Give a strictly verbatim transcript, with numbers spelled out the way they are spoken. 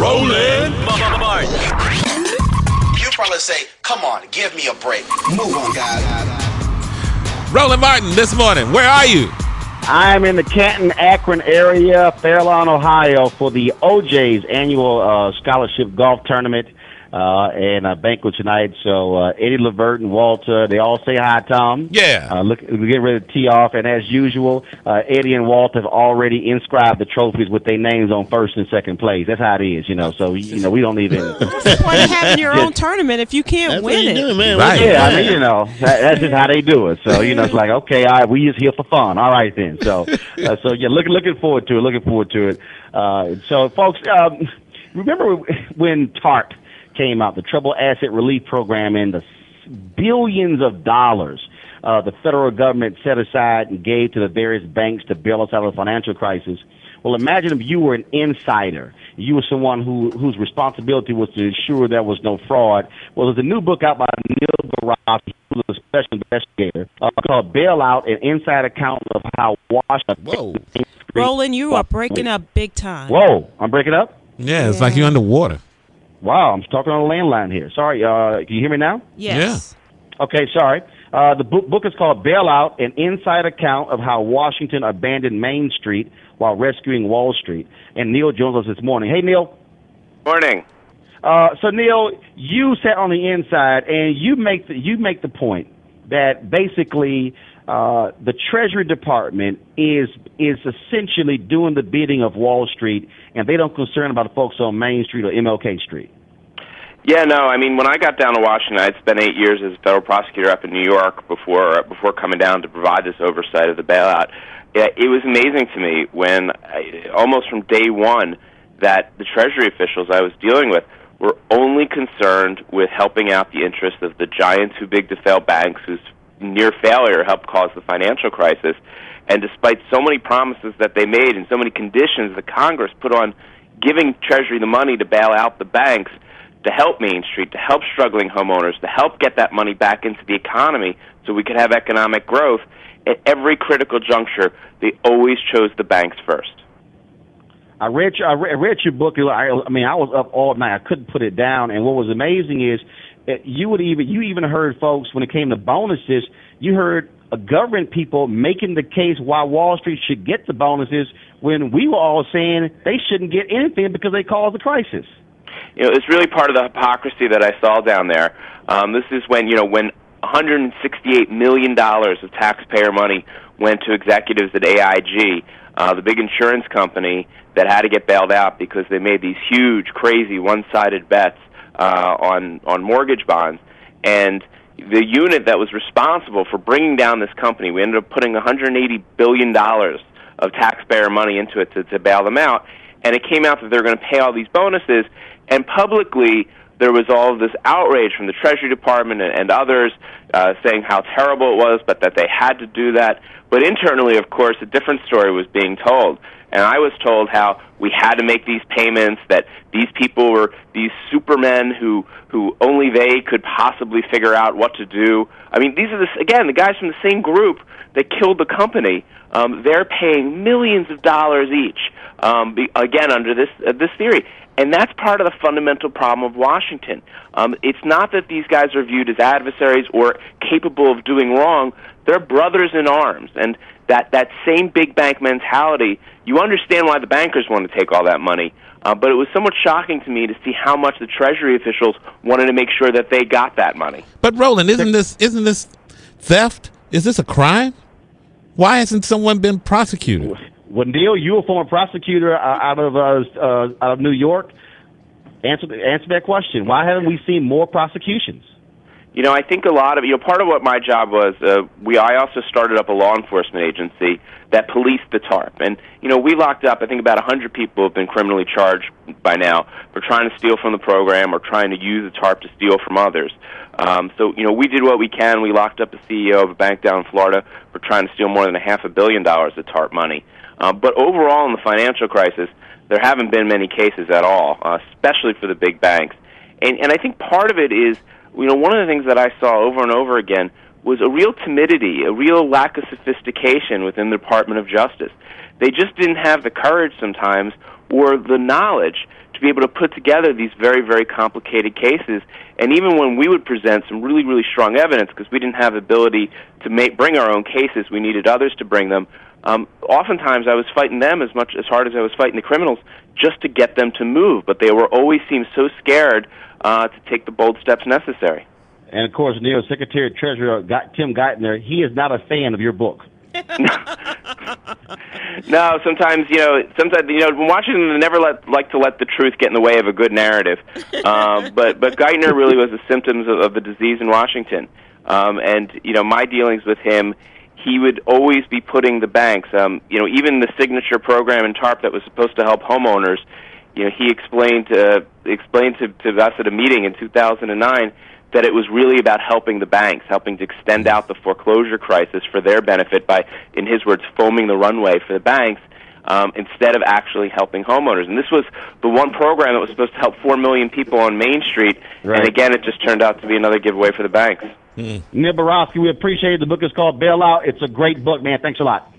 Roland Martin. You probably say, come on, give me a break. Move on, guys. Roland Martin, this morning, where are you? I'm in the Canton, Akron area, Fairlawn, Ohio, for the O J's annual uh, scholarship golf tournament uh, and a banquet tonight. So uh, Eddie Levert and Walter, they all say hi, Tom. Yeah. Uh, look, we're getting ready to tee off, and as usual, uh, Eddie and Walter have already inscribed the trophies with their names on first and second place. That's how it is, you know. So you know, we don't even. What's the point of having your own tournament if you can't That's win what it? you do, man. Right. Yeah, I mean, you know, that, that's just how they do it. So, you know, it's like, okay, all right, we just here for fun. All right, then. So, uh, so yeah, looking looking forward to it. Looking forward to it. Uh, so, folks, um, remember when TARP came out, the Trouble Asset Relief Program, and the billions of dollars uh, the federal government set aside and gave to the various banks to bail us out of the financial crisis? Well, imagine if you were an insider. You were someone who whose responsibility was to ensure there was no fraud. Well, there's a new book out by Neil Barofsky, who's a special investigator, uh, called Bailout, an Inside Account of How Washington... Whoa. Roland, you are breaking up big time. Whoa, I'm breaking up? Yeah, it's like you're underwater. Wow, I'm talking on a landline here. Sorry, uh, can you hear me now? Yes. Okay, sorry. Uh, the book, book is called Bailout, an Inside Account of How Washington Abandoned Main Street While Rescuing Wall Street. And Neil joins us this morning. Hey, Neil. Morning. Uh, so, Neil, you sat on the inside, and you make the, you make the point that basically uh, the Treasury Department is is essentially doing the bidding of Wall Street, and they don't concern about the folks on Main Street or M L K Street. Yeah, no, I mean, when I got down to Washington, I'd spent eight years as a federal prosecutor up in New York before before coming down to provide this oversight of the bailout. It, it was amazing to me when, I, almost from day one, that the Treasury officials I was dealing with were only concerned with helping out the interests of the giant too-big-to-fail banks whose near failure helped cause the financial crisis. And despite so many promises that they made and so many conditions that Congress put on giving Treasury the money to bail out the banks, to help Main Street, to help struggling homeowners, to help get that money back into the economy so we could have economic growth, at every critical juncture, they always chose the banks first. I read your, I read, I read your book. I, I mean, I was up all night. I couldn't put it down. And what was amazing is that you would even you even heard folks when it came to bonuses. You heard a government people making the case why Wall Street should get the bonuses when we were all saying they shouldn't get anything because they caused the crisis. You know, it's really part of the hypocrisy that I saw down there. Um, this is when, you know, when one hundred sixty-eight million dollars of taxpayer money went to executives at A I G, uh, the big insurance company that had to get bailed out because they made these huge, crazy, one-sided bets uh, on, on mortgage bonds. And the unit that was responsible for bringing down this company, we ended up putting one hundred eighty billion dollars of taxpayer money into it to, to bail them out. And it came out that they were going to pay all these bonuses. And publicly, there was all of this outrage from the Treasury Department and, and others uh, saying how terrible it was, but that they had to do that. But internally, of course, a different story was being told. And I was told how we had to make these payments, that these people were these supermen who, who only they could possibly figure out what to do. I mean, these are, the, again, the guys from the same group that killed the company. Um, they're paying millions of dollars each, um, be, again, under this uh, this theory. And that's part of the fundamental problem of Washington. Um, it's not that these guys are viewed as adversaries or capable of doing wrong. They're brothers in arms. And that, that same big bank mentality, you understand why the bankers want to take all that money. Uh, but it was somewhat shocking to me to see how much the Treasury officials wanted to make sure that they got that money. But Roland, isn't this isn't this theft? Is this a crime? Why hasn't someone been prosecuted? Well, Neil, you a former prosecutor uh, out of uh, uh, out of New York. Answer answer that question. Why haven't we seen more prosecutions? You know, I think a lot of, you know, part of what my job was, uh, we, I also started up a law enforcement agency that policed the TARP. And, you know, we locked up, I think about one hundred people have been criminally charged by now for trying to steal from the program or trying to use the TARP to steal from others. Um, so, you know, we did what we can. We locked up a C E O of a bank down in Florida for trying to steal more than a half a billion dollars of TARP money. Uh, but overall in the financial crisis, there haven't been many cases at all, uh, especially for the big banks. And, and I think part of it is, you know, one of the things that I saw over and over again was a real timidity, a real lack of sophistication within the Department of Justice. They just didn't have the courage sometimes or the knowledge to be able to put together these very, very complicated cases. And even when we would present some really, really strong evidence, because we didn't have the ability to make, bring our own cases, we needed others to bring them. Um, oftentimes, I was fighting them as much as hard as I was fighting the criminals, just to get them to move. But they were always seemed so scared uh, to take the bold steps necessary. And of course, Neil, Secretary of Treasurer Tim Geithner, he is not a fan of your book. No, sometimes you know, sometimes you know, in Washington, they never let, like to let the truth get in the way of a good narrative. Uh, but but Geithner really was the symptoms of, of the disease in Washington, um, and you know, my dealings with him, he would always be putting the banks, um, you know, even the signature program in TARP that was supposed to help homeowners. You know, he explained uh, explained to, to us at a meeting in two thousand nine. That it was really about helping the banks, helping to extend out the foreclosure crisis for their benefit by, in his words, foaming the runway for the banks, um, instead of actually helping homeowners. And this was the one program that was supposed to help four million people on Main Street, right. And again, it just turned out to be another giveaway for the banks. Mm. Neil Barofsky, we appreciate it. The book is called Bailout. It's a great book, man. Thanks a lot.